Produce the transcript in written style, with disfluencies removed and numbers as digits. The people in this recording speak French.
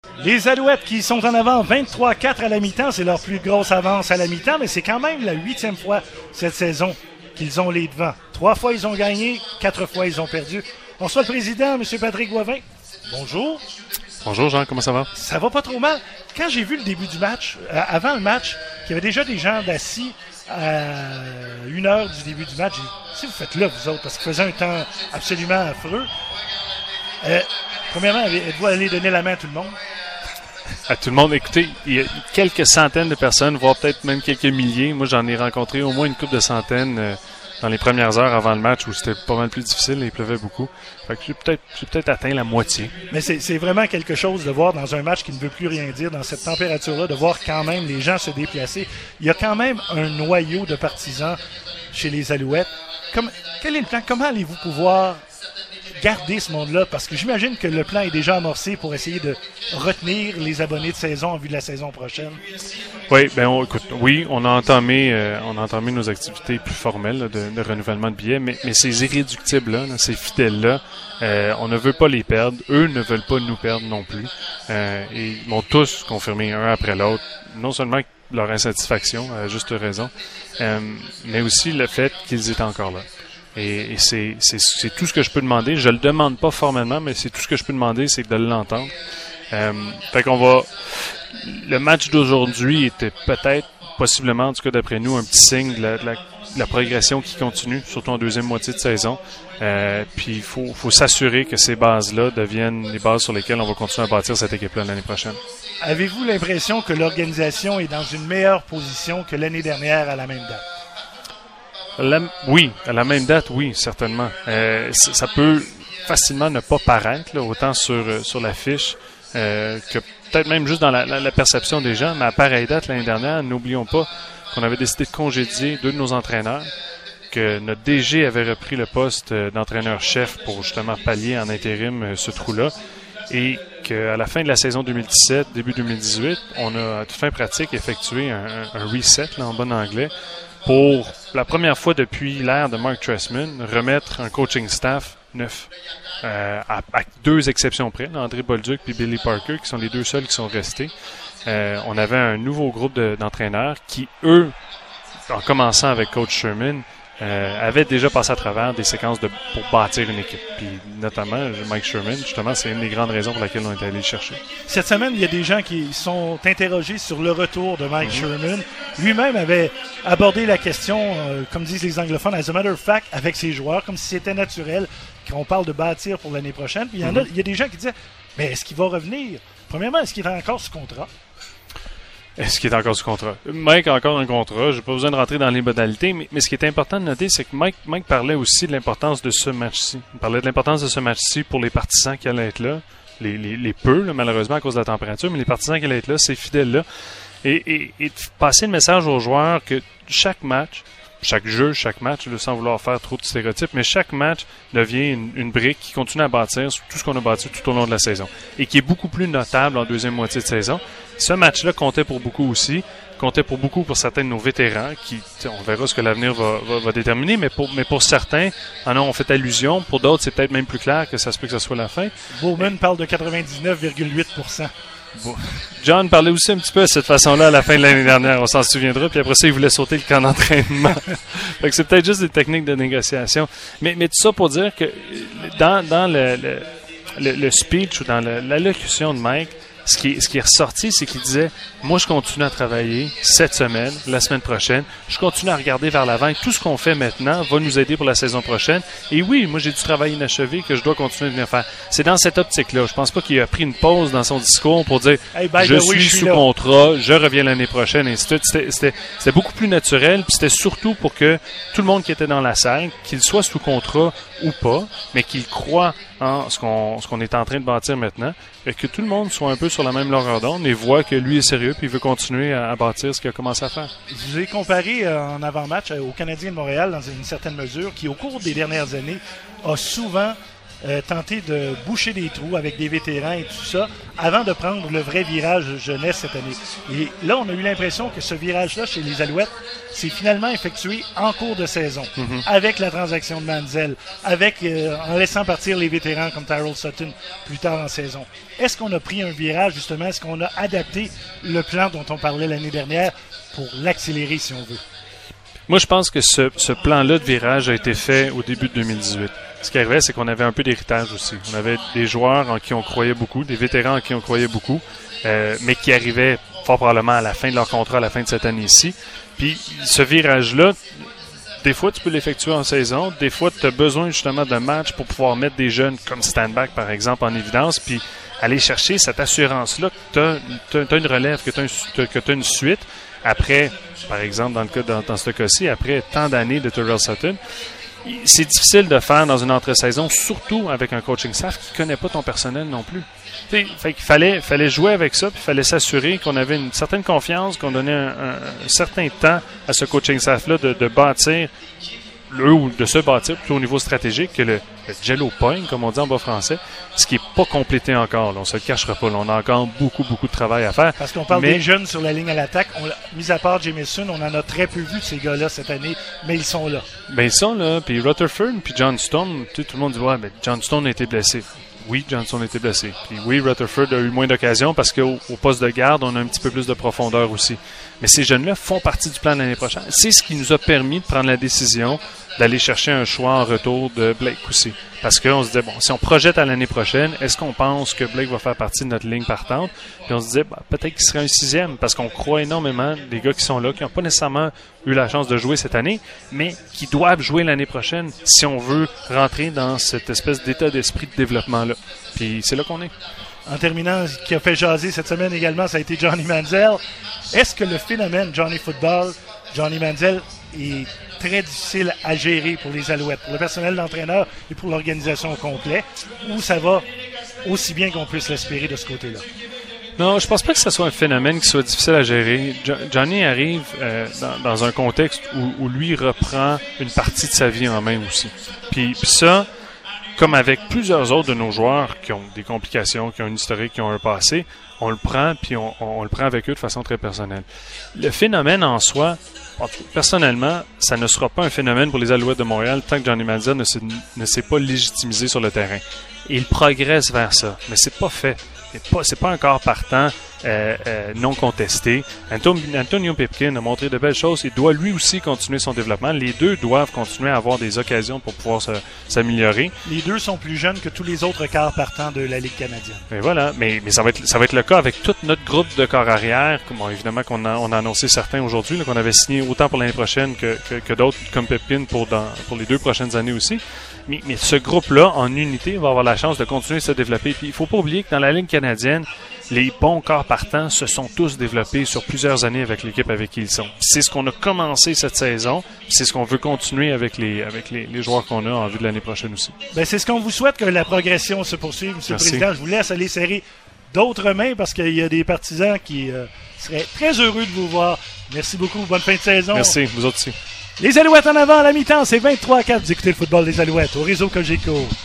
Les Alouettes qui sont en avant 23-4 à la mi-temps, c'est leur plus grosse avance à la mi-temps, mais c'est quand même la 8e fois cette saison qu'ils ont les devants. 3 fois ils ont gagné, 4 fois ils ont perdu. On reçoit le président, M. Patrick Boivin. Bonjour. Bonjour Jean, comment ça va? Ça va pas trop mal. Quand j'ai vu le début du match, avant le match, qu'il y avait déjà des gens assis à 1 heure du début du match, j'ai dit, si vous faites là, vous autres, parce qu'il faisait un temps absolument affreux. Premièrement, êtes-vous allé donner la main à tout le monde? À tout le monde, écoutez, il y a quelques centaines de personnes, voire peut-être même quelques milliers. Moi, j'en ai rencontré au moins une couple de centaines dans les premières heures avant le match où c'était pas mal plus difficile et il pleuvait beaucoup. Fait que j'ai peut-être atteint la moitié. Mais c'est vraiment quelque chose de voir dans un match qui ne veut plus rien dire, dans cette température-là, de voir quand même les gens se déplacer. Il y a quand même un noyau de partisans chez les Alouettes. Quel est le plan? Comment allez-vous pouvoir garder ce monde-là? Parce que j'imagine que le plan est déjà amorcé pour essayer de retenir les abonnés de saison en vue de la saison prochaine. Oui, on a entamé nos activités plus formelles là, de renouvellement de billets, mais ces irréductibles-là, ces fidèles-là, on ne veut pas les perdre. Eux ne veulent pas nous perdre non plus. Et ils m'ont tous confirmé un après l'autre, non seulement leur insatisfaction, à juste raison, mais aussi le fait qu'ils étaient encore là. Et c'est tout ce que je peux demander. Je le demande pas formellement, mais c'est tout ce que je peux demander, c'est de l'entendre. Fait qu'on va... Le match d'aujourd'hui était peut-être, possiblement, en tout cas d'après nous, un petit signe de la progression qui continue, surtout en deuxième moitié de saison. Puis il faut s'assurer que ces bases-là deviennent les bases sur lesquelles on va continuer à bâtir cette équipe-là l'année prochaine. Avez-vous l'impression que l'organisation est dans une meilleure position que l'année dernière à la même date? Oui, à la même date, oui, certainement. Ça peut facilement ne pas paraître, là, autant sur l'affiche que peut-être même juste dans la perception des gens, mais à pareille date l'année dernière, n'oublions pas qu'on avait décidé de congédier 2 de nos entraîneurs, que notre DG avait repris le poste d'entraîneur-chef pour justement pallier en intérim ce trou-là, et qu'à la fin de la saison 2017, début 2018, on a à toute fin pratique effectué un reset, là, en bon anglais, pour la première fois depuis l'ère de Mark Trestman, remettre un coaching staff neuf. À 2 exceptions près, André Bolduc et Billy Parker, qui sont les 2 seuls qui sont restés. On avait un nouveau groupe d'entraîneurs qui, eux, en commençant avec Coach Sherman, avaient déjà passé à travers des séquences pour bâtir une équipe. Puis notamment, Mike Sherman, justement, c'est une des grandes raisons pour laquelle on est allé le chercher. Cette semaine, il y a des gens qui sont interrogés sur le retour de Mike Sherman. Lui-même avait abordé la question, comme disent les anglophones, as a matter of fact, avec ses joueurs, comme si c'était naturel qu'on parle de bâtir pour l'année prochaine. Puis il y a des gens qui disaient, mais est-ce qu'il va revenir? Premièrement, est-ce qu'il est encore sous contrat? Est-ce qu'il est encore sous contrat? Mike a encore un contrat. Je n'ai pas besoin de rentrer dans les modalités, mais ce qui est important de noter, c'est que Mike parlait aussi de l'importance de ce match-ci. Il parlait de l'importance de ce match-ci pour les partisans qui allaient être là. Les peu, là, malheureusement, à cause de la température, mais les partisans qui allaient être là, ces fidèles-là. Et de passer le message aux joueurs que chaque match, chaque jeu, chaque match, sans vouloir faire trop de stéréotypes, mais chaque match devient une brique qui continue à bâtir sur tout ce qu'on a bâti tout au long de la saison et qui est beaucoup plus notable en deuxième moitié de saison. Ce match-là comptait pour beaucoup aussi, comptait pour beaucoup pour certains de nos vétérans qui, on verra ce que l'avenir va déterminer, mais pour certains, on fait allusion, pour d'autres, c'est peut-être même plus clair que ça se peut que ce soit la fin. Bowman parle de 99,8%. Bon. John parlait aussi un petit peu de cette façon-là à la fin de l'année dernière, on s'en souviendra, puis après ça, il voulait sauter le camp d'entraînement. Fait que c'est peut-être juste des techniques de négociation. Mais tout ça pour dire que dans le speech ou dans l'allocution de Mike, ce qui est ressorti, c'est qu'il disait « Moi, je continue à travailler cette semaine, la semaine prochaine. Je continue à regarder vers l'avant. Et tout ce qu'on fait maintenant va nous aider pour la saison prochaine. Et oui, moi, j'ai du travail inachevé que je dois continuer de venir faire. » C'est dans cette optique-là. Je pense pas qu'il a pris une pause dans son discours pour dire « Je suis sous contrat, je reviens l'année prochaine. » Et ainsi de suite. C'était beaucoup plus naturel. Puis c'était surtout pour que tout le monde qui était dans la salle, qu'il soit sous contrat ou pas, mais qu'il croit en ce qu'on est en train de bâtir maintenant, et que tout le monde soit un peu sur la même longueur d'onde et voit que lui est sérieux puis il veut continuer à bâtir ce qu'il a commencé à faire. Je vous ai comparé en avant-match au Canadien de Montréal dans une certaine mesure qui, au cours des dernières années, a souvent tenter de boucher des trous avec des vétérans et tout ça avant de prendre le vrai virage jeunesse cette année. Et là, on a eu l'impression que ce virage-là chez les Alouettes s'est finalement effectué en cours de saison avec la transaction de Manziel, en laissant partir les vétérans comme Tyrell Sutton plus tard en saison. Est-ce qu'on a pris un virage, justement? Est-ce qu'on a adapté le plan dont on parlait l'année dernière pour l'accélérer, si on veut? Moi, je pense que ce plan-là de virage a été fait au début de 2018. Ce qui arrivait, c'est qu'on avait un peu d'héritage aussi. On avait des joueurs en qui on croyait beaucoup, des vétérans en qui on croyait beaucoup, mais qui arrivaient fort probablement à la fin de leur contrat, à la fin de cette année-ci. Puis ce virage-là, des fois, tu peux l'effectuer en saison. Des fois, tu as besoin justement d'un match pour pouvoir mettre des jeunes comme Stanback, par exemple, en évidence, puis aller chercher cette assurance-là que tu as une relève, que tu as une suite. Après, par exemple, dans ce cas-ci, après tant d'années de Tyrell Sutton, c'est difficile de faire dans une entre-saison, surtout avec un coaching staff qui ne connaît pas ton personnel non plus. Fait qu'il fallait jouer avec ça, puis il fallait s'assurer qu'on avait une certaine confiance, qu'on donnait un certain temps à ce coaching staff-là de bâtir, ou de se bâtir plutôt au niveau stratégique, que le jello point, comme on dit en bas français, ce qui n'est pas complété encore. Là, on ne se le cachera pas. Là, on a encore beaucoup de travail à faire. Parce qu'on parle des jeunes sur la ligne à l'attaque. Mis à part Jameson, on en a très peu vu de ces gars-là cette année, mais ils sont là. Ben, ils sont là. Puis Rutherford, puis John Stone, tout le monde dit « Ouais, mais John Stone a été blessé. » Oui, John Stone a été blessé. Puis oui, Rutherford a eu moins d'occasions parce qu'au poste de garde, on a un petit peu plus de profondeur aussi. Mais ces jeunes-là font partie du plan de l'année prochaine. C'est ce qui nous a permis de prendre la décision d'aller chercher un choix en retour de Blake aussi. Parce qu'on se disait, bon, si on projette à l'année prochaine, est-ce qu'on pense que Blake va faire partie de notre ligne partante? Puis on se disait, peut-être qu'il serait un 6e, parce qu'on croit énormément des gars qui sont là, qui n'ont pas nécessairement eu la chance de jouer cette année, mais qui doivent jouer l'année prochaine si on veut rentrer dans cette espèce d'état d'esprit de développement-là. Puis c'est là qu'on est. En terminant, ce qui a fait jaser cette semaine également, ça a été Johnny Manziel. Est-ce que le phénomène Johnny Football, Johnny Manziel, est très difficile à gérer pour les Alouettes, pour le personnel d'entraîneur et pour l'organisation au complet, ou ça va aussi bien qu'on puisse l'espérer de ce côté-là? Non, je pense pas que ce soit un phénomène qui soit difficile à gérer. Johnny arrive dans un contexte où lui reprend une partie de sa vie en main aussi. Puis ça, comme avec plusieurs autres de nos joueurs qui ont des complications, qui ont une historique, qui ont un passé, on le prend, puis on le prend avec eux de façon très personnelle. Le phénomène en soi, personnellement, ça ne sera pas un phénomène pour les Alouettes de Montréal tant que Johnny Manziel ne s'est pas légitimisé sur le terrain. Et il progresse vers ça, mais c'est pas fait. C'est pas encore partant non contesté. Antonio Pipkin a montré de belles choses. Il doit lui aussi continuer son développement. Les deux doivent continuer à avoir des occasions pour pouvoir s'améliorer. Les deux sont plus jeunes que tous les autres quarts partants de la Ligue canadienne. Mais voilà, mais ça va être le cas avec tout notre groupe de corps arrière. Bon, évidemment qu'on a annoncé certains aujourd'hui, là, qu'on avait signé autant pour l'année prochaine que d'autres comme Pipkin pour les 2 prochaines années aussi. Mais ce groupe-là, en unité, va avoir la chance de continuer à se développer. Puis il ne faut pas oublier que dans la Ligue canadienne, les bons corps partants se sont tous développés sur plusieurs années avec l'équipe avec qui ils sont. Puis c'est ce qu'on a commencé cette saison. C'est ce qu'on veut continuer avec les joueurs qu'on a en vue de l'année prochaine aussi. Ben, c'est ce qu'on vous souhaite, que la progression se poursuive, M. le Président. Je vous laisse aller serrer d'autres mains parce qu'il y a des partisans qui seraient très heureux de vous voir. Merci beaucoup. Bonne fin de saison. Merci. Vous autres aussi. Les Alouettes en avant à la mi-temps, c'est 23-4. Vous écoutez le football des Alouettes au réseau Cogeco.